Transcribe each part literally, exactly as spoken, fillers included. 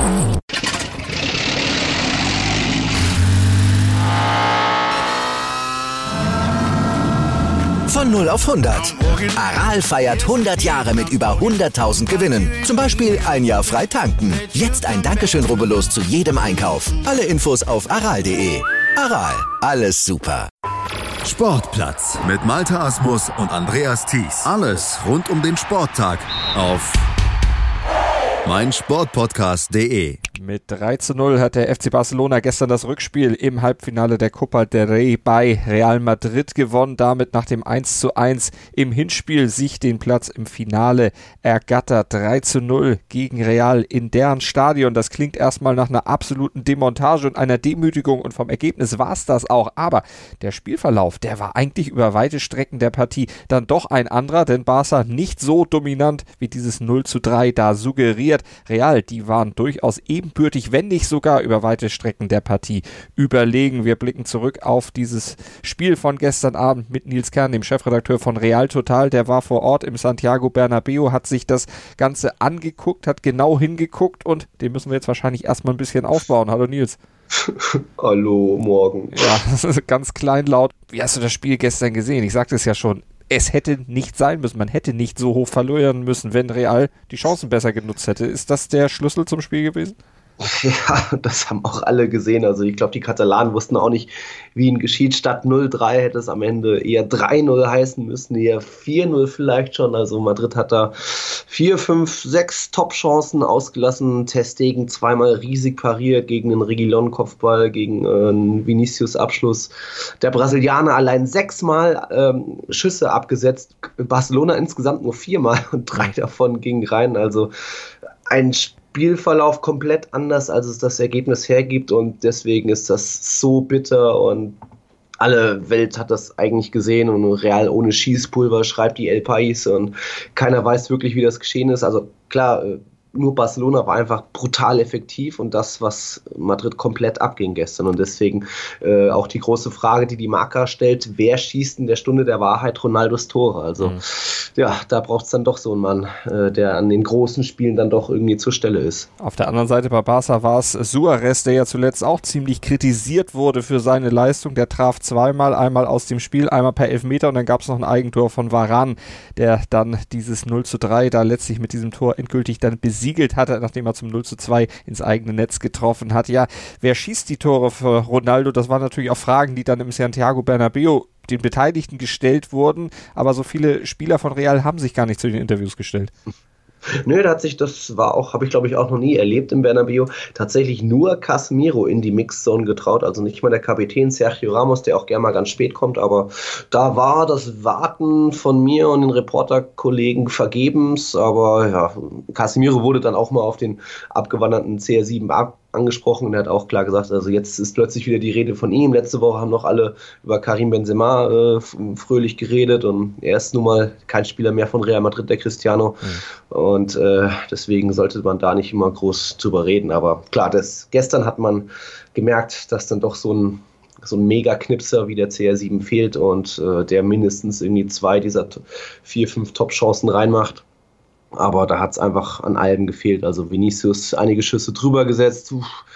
Von null auf hundert. Aral feiert hundert Jahre mit über hunderttausend Gewinnen. Zum Beispiel ein Jahr frei tanken. Jetzt ein Dankeschön, rubbellos zu jedem Einkauf. Alle Infos auf aral punkt de. Aral, alles super. Sportplatz mit Malte Asmus und Andreas Thies. Alles rund um den Sporttag auf meinsportpodcast punkt de. Mit drei zu null hat der F C Barcelona gestern das Rückspiel im Halbfinale der Copa del Rey bei Real Madrid gewonnen, damit nach dem eins zu eins im Hinspiel sich den Platz im Finale ergattert. drei zu null gegen Real in deren Stadion. Das klingt erstmal nach einer absoluten Demontage und einer Demütigung und vom Ergebnis war es das auch. Aber der Spielverlauf, der war eigentlich über weite Strecken der Partie dann doch ein anderer, denn Barca nicht so dominant wie dieses null zu drei da suggeriert. Real, die waren durchaus ebenbürtig, wenn nicht sogar über weite Strecken der Partie überlegen. Wir blicken zurück auf dieses Spiel von gestern Abend mit Nils Kern, dem Chefredakteur von Real Total. Der war vor Ort im Santiago Bernabéu, hat sich das Ganze angeguckt, hat genau hingeguckt und den müssen wir jetzt wahrscheinlich erstmal ein bisschen aufbauen. Hallo Nils. Hallo, morgen. Ja, das ist ganz kleinlaut. Wie hast du das Spiel gestern gesehen? Ich sagte es ja schon. Es hätte nicht sein müssen, man hätte nicht so hoch verlieren müssen, wenn Real die Chancen besser genutzt hätte. Ist das der Schlüssel zum Spiel gewesen? Ja, das haben auch alle gesehen. Also ich glaube, die Katalanen wussten auch nicht, wie ihnen geschieht. Statt null drei hätte es am Ende eher drei null heißen müssen, eher vier null vielleicht schon. Also Madrid hat da vier, fünf, sechs Top-Chancen ausgelassen. Ter Stegen zweimal riesig pariert gegen einen Reguilón-Kopfball, gegen äh, einen Vinicius-Abschluss. Der Brasilianer allein sechsmal ähm, Schüsse abgesetzt. Barcelona insgesamt nur viermal und drei davon gingen rein. Also ein Spiel. Spielverlauf komplett anders, als es das Ergebnis hergibt und deswegen ist das so bitter und alle Welt hat das eigentlich gesehen und Real ohne Schießpulver schreibt die El País und keiner weiß wirklich, wie das geschehen ist. Also klar, nur Barcelona war einfach brutal effektiv und das, was Madrid komplett abging gestern. Und deswegen äh, auch die große Frage, die die Marca stellt, wer schießt in der Stunde der Wahrheit Ronaldos Tore? Also mhm. ja, da braucht es dann doch so einen Mann, äh, der an den großen Spielen dann doch irgendwie zur Stelle ist. Auf der anderen Seite bei Barca war es Suarez, der ja zuletzt auch ziemlich kritisiert wurde für seine Leistung. Der traf zweimal, einmal aus dem Spiel, einmal per Elfmeter und dann gab es noch ein Eigentor von Varane, der dann dieses null zu drei da letztlich mit diesem Tor endgültig dann besiegt siegelt hatte, nachdem er zum null zu zwei ins eigene Netz getroffen hat. Ja, wer schießt die Tore für Ronaldo? Das waren natürlich auch Fragen, die dann im Santiago Bernabéu den Beteiligten gestellt wurden, aber so viele Spieler von Real haben sich gar nicht zu den Interviews gestellt. Nö, da hat sich, das war auch, habe ich glaube ich auch noch nie erlebt im Bernabéu, tatsächlich nur Casemiro in die Mixzone getraut, also nicht mal der Kapitän Sergio Ramos, der auch gerne mal ganz spät kommt, aber da war das Warten von mir und den Reporterkollegen vergebens, aber ja, Casemiro wurde dann auch mal auf den abgewanderten C R sieben ab angesprochen und er hat auch klar gesagt, also jetzt ist plötzlich wieder die Rede von ihm. Letzte Woche haben noch alle über Karim Benzema äh, fröhlich geredet und er ist nun mal kein Spieler mehr von Real Madrid, der Cristiano. Mhm. Und äh, deswegen sollte man da nicht immer groß drüber reden. Aber klar, das, gestern hat man gemerkt, dass dann doch so ein so ein Mega-Knipser wie der C R sieben fehlt und äh, der mindestens irgendwie zwei dieser t- vier, fünf Top-Chancen reinmacht. Aber da hat es einfach an allem gefehlt. Also Vinicius einige Schüsse drüber gesetzt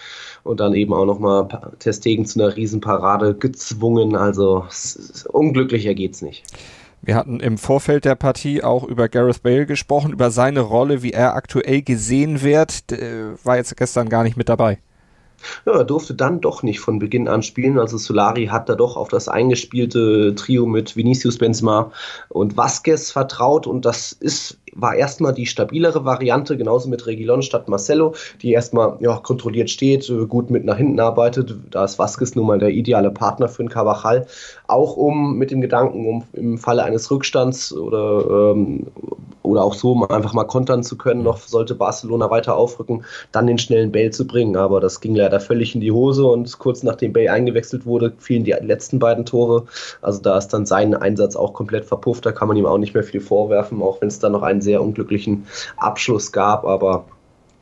und dann eben auch nochmal Ter Stegen zu einer Riesenparade gezwungen. Also unglücklicher geht's nicht. Wir hatten im Vorfeld der Partie auch über Gareth Bale gesprochen, über seine Rolle, wie er aktuell gesehen wird. Der war jetzt gestern gar nicht mit dabei. Ja, er durfte dann doch nicht von Beginn an spielen. Also Solari hat da doch auf das eingespielte Trio mit Vinicius, Benzema und Vázquez vertraut und das ist war erstmal die stabilere Variante, genauso mit Reguilón statt Marcelo, die erstmal ja, kontrolliert steht, gut mit nach hinten arbeitet. Da ist Vázquez nun mal der ideale Partner für den Carvajal, auch um mit dem Gedanken, um im Falle eines Rückstands oder, ähm, oder auch so um einfach mal kontern zu können, noch sollte Barcelona weiter aufrücken, dann den schnellen Bale zu bringen. Aber das ging leider völlig in die Hose und kurz nachdem Bale eingewechselt wurde, fielen die letzten beiden Tore. Also da ist dann sein Einsatz auch komplett verpufft, da kann man ihm auch nicht mehr viel vorwerfen, auch wenn es dann noch einen sehr unglücklichen Abschluss gab, aber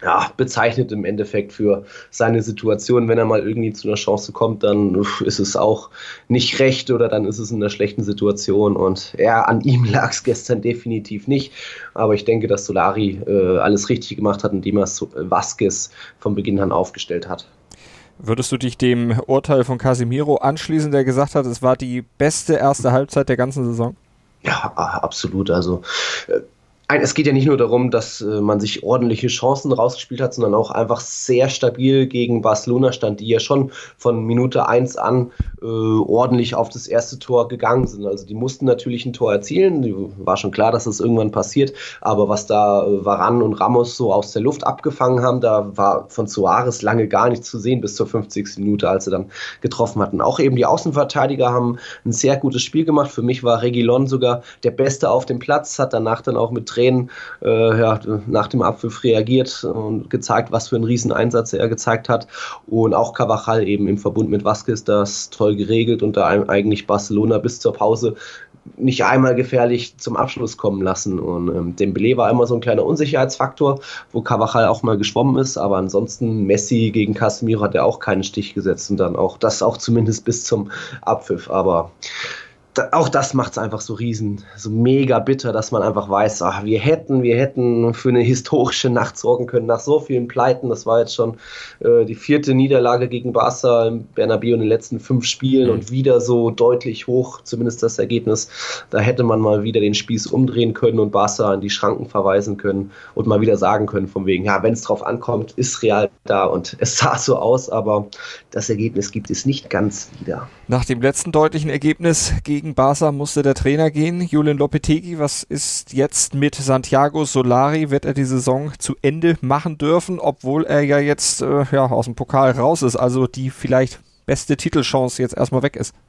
ja, bezeichnet im Endeffekt für seine Situation. Wenn er mal irgendwie zu einer Chance kommt, dann ist es auch nicht recht oder dann ist es in einer schlechten Situation. Und ja, an ihm lag es gestern definitiv nicht. Aber ich denke, dass Solari äh, alles richtig gemacht hat, indem er Vázquez von Beginn an aufgestellt hat. Würdest du dich dem Urteil von Casemiro anschließen, der gesagt hat, es war die beste erste Halbzeit der ganzen Saison? Ja, absolut. Also äh, es geht ja nicht nur darum, dass äh, man sich ordentliche Chancen rausgespielt hat, sondern auch einfach sehr stabil gegen Barcelona stand, die ja schon von Minute eins an äh, ordentlich auf das erste Tor gegangen sind. Also die mussten natürlich ein Tor erzielen, war schon klar, dass das irgendwann passiert, aber was da äh, Varane und Ramos so aus der Luft abgefangen haben, da war von Suarez lange gar nichts zu sehen bis zur fünfzigsten Minute, als sie dann getroffen hatten. Auch eben die Außenverteidiger haben ein sehr gutes Spiel gemacht. Für mich war Reguilón sogar der Beste auf dem Platz, hat danach dann auch mit Tränen Äh, ja, nach dem Abpfiff reagiert und gezeigt, was für einen Rieseneinsatz er gezeigt hat. Und auch Carvajal eben im Verbund mit Vázquez das toll geregelt und da eigentlich Barcelona bis zur Pause nicht einmal gefährlich zum Abschluss kommen lassen. Und ähm, Dembélé war immer so ein kleiner Unsicherheitsfaktor, wo Carvajal auch mal geschwommen ist, aber ansonsten Messi gegen Casemiro hat er auch keinen Stich gesetzt und dann auch das auch zumindest bis zum Abpfiff. Aber Da, auch das macht es einfach so riesen, so mega bitter, dass man einfach weiß, ach, wir hätten, wir hätten für eine historische Nacht sorgen können nach so vielen Pleiten. Das war jetzt schon äh, die vierte Niederlage gegen Barca im Bernabéu in den letzten fünf Spielen und wieder so deutlich hoch, zumindest das Ergebnis. Da hätte man mal wieder den Spieß umdrehen können und Barca in die Schranken verweisen können und mal wieder sagen können von wegen, ja, wenn es drauf ankommt, ist Real da und es sah so aus, aber das Ergebnis gibt es nicht ganz wieder. Nach dem letzten deutlichen Ergebnis gegen Gegen Barca musste der Trainer gehen, Julen Lopetegui. Was ist jetzt mit Santiago Solari? Wird er die Saison zu Ende machen dürfen, obwohl er ja jetzt äh, ja, aus dem Pokal raus ist, also die vielleicht beste Titelchance jetzt erstmal weg ist?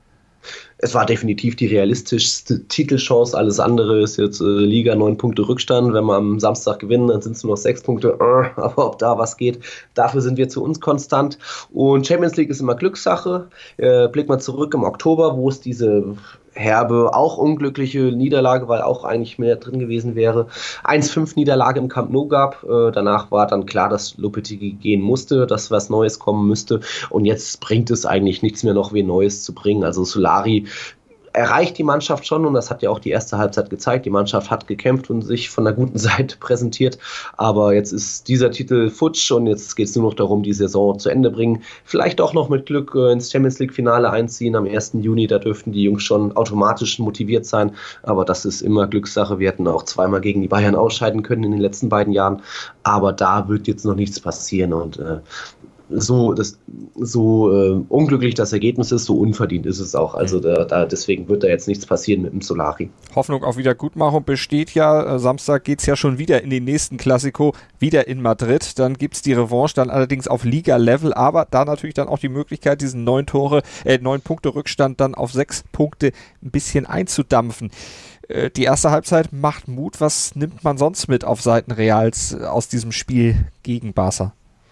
Es war definitiv die realistischste Titelchance. Alles andere ist jetzt äh, Liga, neun Punkte Rückstand. Wenn wir am Samstag gewinnen, dann sind es nur noch sechs Punkte. Äh, aber ob da was geht, dafür sind wir zu uns konstant. Und Champions League ist immer Glückssache. Äh, blick mal zurück im Oktober, wo es diese herbe, auch unglückliche Niederlage, weil auch eigentlich mehr drin gewesen wäre. eins fünf Niederlage im Camp Nou gab. Äh, danach war dann klar, dass Lopetegui gehen musste, dass was Neues kommen müsste. Und jetzt bringt es eigentlich nichts mehr noch, wie Neues zu bringen. Also Solari erreicht die Mannschaft schon und das hat ja auch die erste Halbzeit gezeigt. Die Mannschaft hat gekämpft und sich von der guten Seite präsentiert, aber jetzt ist dieser Titel futsch und jetzt geht es nur noch darum, die Saison zu Ende bringen. Vielleicht auch noch mit Glück äh, ins Champions League Finale einziehen am ersten Juni, da dürften die Jungs schon automatisch motiviert sein, aber das ist immer Glückssache. Wir hätten auch zweimal gegen die Bayern ausscheiden können in den letzten beiden Jahren, aber da wird jetzt noch nichts passieren und äh, so, das, so äh, unglücklich das Ergebnis ist, so unverdient ist es auch. Also da, da, deswegen wird da jetzt nichts passieren mit dem Solari. Hoffnung auf Wiedergutmachung besteht ja. Samstag geht es ja schon wieder in den nächsten Klassiko, wieder in Madrid. Dann gibt es die Revanche, dann allerdings auf Liga-Level, aber da natürlich dann auch die Möglichkeit, diesen neun Tore, äh, neun Punkte Rückstand dann auf sechs Punkte ein bisschen einzudampfen. Äh, die erste Halbzeit macht Mut. Was nimmt man sonst mit auf Seiten Reals aus diesem Spiel gegen Barca?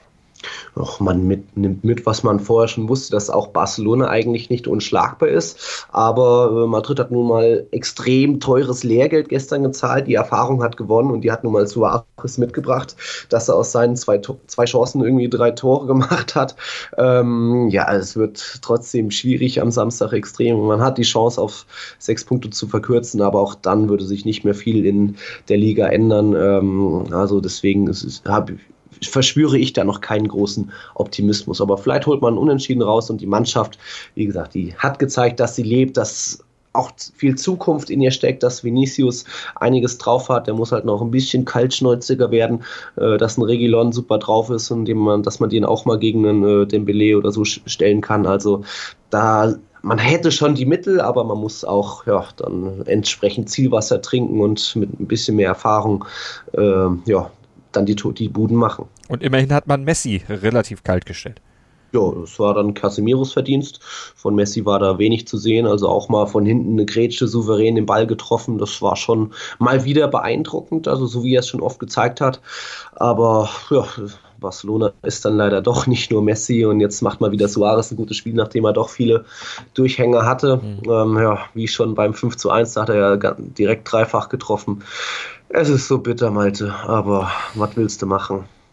Och, man mit, nimmt mit, was man vorher schon wusste, dass auch Barcelona eigentlich nicht unschlagbar ist. Aber äh, Madrid hat nun mal extrem teures Lehrgeld gestern gezahlt. Die Erfahrung hat gewonnen und die hat nun mal Suarez mitgebracht, dass er aus seinen zwei, zwei Chancen irgendwie drei Tore gemacht hat. Ähm, ja, es wird trotzdem schwierig am Samstag extrem. Man hat die Chance, auf sechs Punkte zu verkürzen, aber auch dann würde sich nicht mehr viel in der Liga ändern. Ähm, also deswegen ist es, habe verspüre ich da noch keinen großen Optimismus. Aber vielleicht holt man einen Unentschieden raus und die Mannschaft, wie gesagt, die hat gezeigt, dass sie lebt, dass auch viel Zukunft in ihr steckt, dass Vinicius einiges drauf hat. Der muss halt noch ein bisschen kaltschnäuziger werden, äh, dass ein Reguilón super drauf ist und dem man, dass man den auch mal gegen einen äh, Dembélé oder so stellen kann. Also da man hätte schon die Mittel, aber man muss auch ja, dann entsprechend Zielwasser trinken und mit ein bisschen mehr Erfahrung äh, ja, dann die, die Buden machen. Und immerhin hat man Messi relativ kalt gestellt. Ja, das war dann Casemiros Verdienst. Von Messi war da wenig zu sehen, also auch mal von hinten eine Grätsche souverän den Ball getroffen. Das war schon mal wieder beeindruckend, also so wie er es schon oft gezeigt hat. Aber ja, Barcelona ist dann leider doch nicht nur Messi und jetzt macht mal wieder Suarez ein gutes Spiel, nachdem er doch viele Durchhänger hatte. Mhm. Ähm, ja, wie schon beim fünf zu eins, da hat er ja direkt dreifach getroffen. Es ist so bitter, Malte, aber was willst du machen?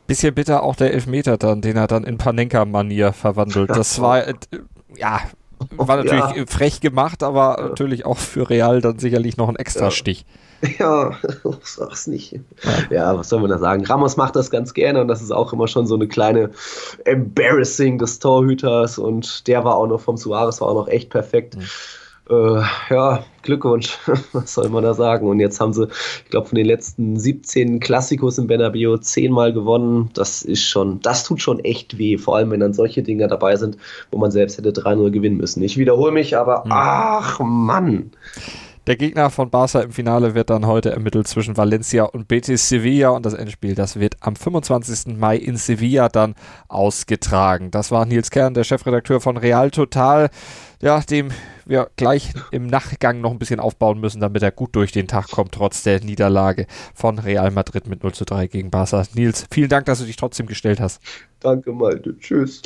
Bisschen bitter auch der Elfmeter dann, den er dann in Panenka-Manier verwandelt. Das war, äh, ja, war natürlich ja. frech gemacht, aber ja. natürlich auch für Real dann sicherlich noch ein Extrastich. Ja, sag's nicht. Ja. ja, was soll man da sagen? Ramos macht das ganz gerne und das ist auch immer schon so eine kleine Embarrassing des Torhüters und der war auch noch vom Suarez, war auch noch echt perfekt. Mhm. Äh, ja, Glückwunsch, was soll man da sagen? Und jetzt haben sie, ich glaube, von den letzten siebzehn Klassikos im Bernabéu zehnmal gewonnen. Das ist schon, das tut schon echt weh, vor allem wenn dann solche Dinger dabei sind, wo man selbst hätte drei null gewinnen müssen. Ich wiederhole mich, aber mhm. ach Mann. Der Gegner von Barca im Finale wird dann heute ermittelt zwischen Valencia und Betis Sevilla und das Endspiel, das wird am fünfundzwanzigsten Mai in Sevilla dann ausgetragen. Das war Nils Kern, der Chefredakteur von Real Total, ja, dem wir gleich im Nachgang noch ein bisschen aufbauen müssen, damit er gut durch den Tag kommt, trotz der Niederlage von Real Madrid mit null zu drei gegen Barca. Nils, vielen Dank, dass du dich trotzdem gestellt hast. Danke, Malte. Tschüss.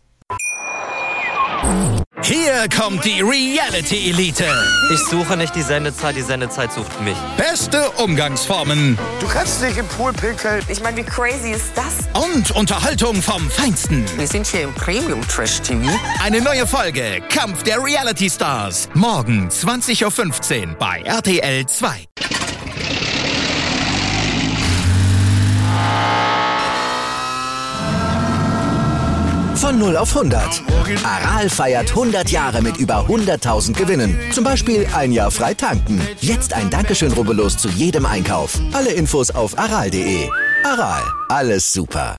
Hier kommt die Reality Elite. Ich suche nicht die Sendezeit, die Sendezeit sucht mich. Beste Umgangsformen. Du kannst nicht im Pool pinkeln. Ich meine, wie crazy ist das? Und Unterhaltung vom Feinsten. Wir sind hier im Premium-Trash-T V. Eine neue Folge Kampf der Reality Stars. Morgen zwanzig Uhr fünfzehn bei R T L zwei. Von null auf hundert. Aral feiert hundert Jahre mit über hunderttausend Gewinnen. Zum Beispiel ein Jahr frei tanken. Jetzt ein Dankeschön, rubbellos zu jedem Einkauf. Alle Infos auf aral punkt de. Aral, alles super.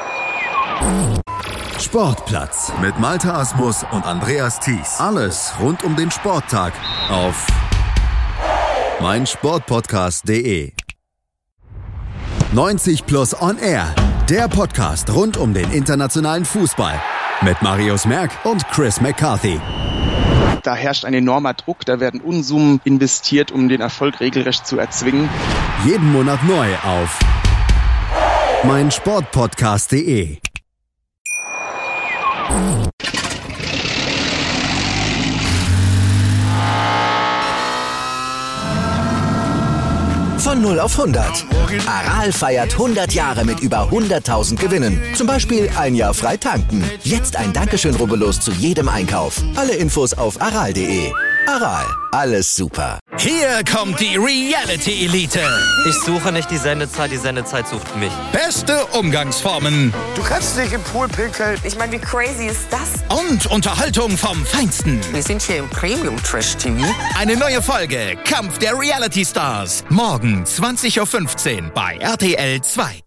Sportplatz mit Malte Asmus und Andreas Thies. Alles rund um den Sporttag auf meinsportpodcast punkt de. neunzig plus on air. Der Podcast rund um den internationalen Fußball mit Marius Merck und Chris McCarthy. Da herrscht ein enormer Druck, da werden Unsummen investiert, um den Erfolg regelrecht zu erzwingen. Jeden Monat neu auf meinsportpodcast punkt de. Von null auf hundert. Aral feiert hundert Jahre mit über hunderttausend Gewinnen. Zum Beispiel ein Jahr frei tanken. Jetzt ein Dankeschön, rubbellos zu jedem Einkauf. Alle Infos auf aral punkt de. Aral, alles super. Hier kommt die Reality Elite. Ich suche nicht die Sendezeit, die Sendezeit sucht mich. Beste Umgangsformen. Du kannst nicht im Pool pinkeln. Ich meine, wie crazy ist das? Und Unterhaltung vom Feinsten. Wir sind hier im Premium-Trash-T V. Eine neue Folge Kampf der Reality Stars. Morgen zwanzig Uhr fünfzehn bei R T L zwei.